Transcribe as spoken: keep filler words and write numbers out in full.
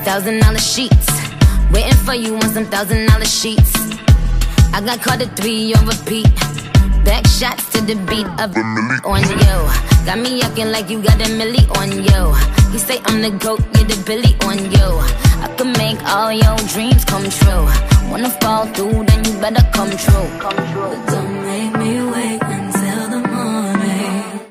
thousand dollar sheets. Waiting for you on some thousand dollar sheets. I got caught at three on repeat. Back shots to the beat of on you. Got me acting like you got a milli on you. You say I'm the goat, get the Billy on you. I can make all your dreams come true. Wanna fall through, then you better come true. Come true. Don't make